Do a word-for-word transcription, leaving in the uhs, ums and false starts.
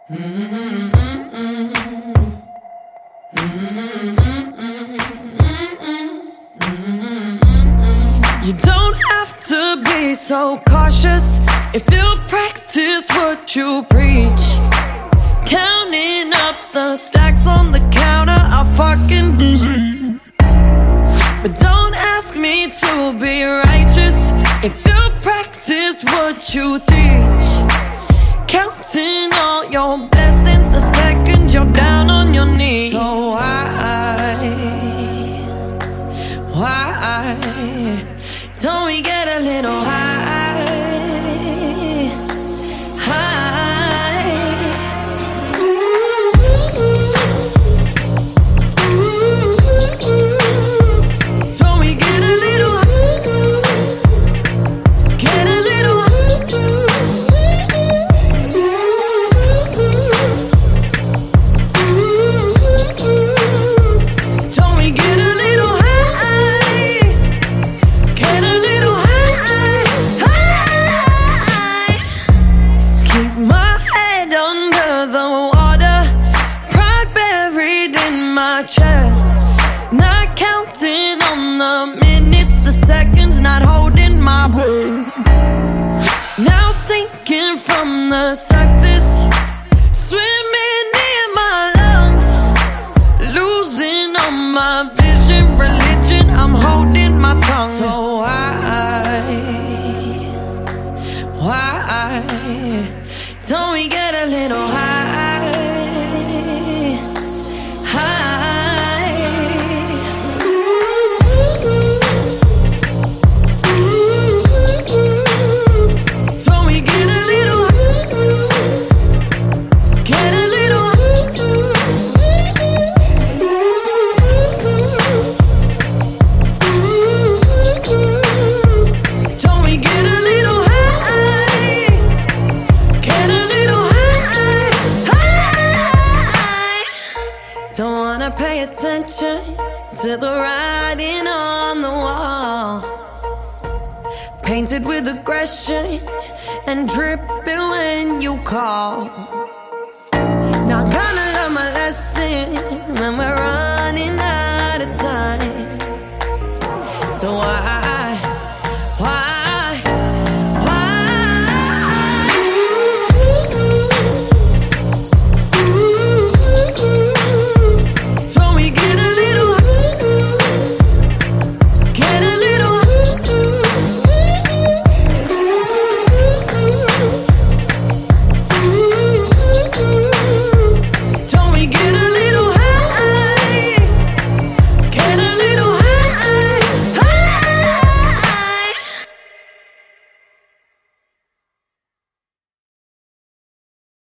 You don't have to be so cautious if you practice what you preach. Counting up the stacks on the counter, I'm fucking busy. But don't ask me to be righteous if you practice what you teach. Counting all your blessings the second you're down on your knees. So why, why don't we get a little high, high? Don't we get a little, get a little, don't we get a little high, get a little high, high? Keep my head under the water, pride buried in my chest. Not counting on the minutes, the seconds, not holding my breath. Now sinking from the surface, swimming in my lungs, losing all my vision, religion, I'm holding my tongue. So why, why don't we get a little high, high? Don't we get a little, get a little, don't we get a little high, get a little high, high? Don't wanna pay attention to the writing on the wall, painted with aggression and dripping when you call. Now I kinda learn my lesson when we're running out of time. So I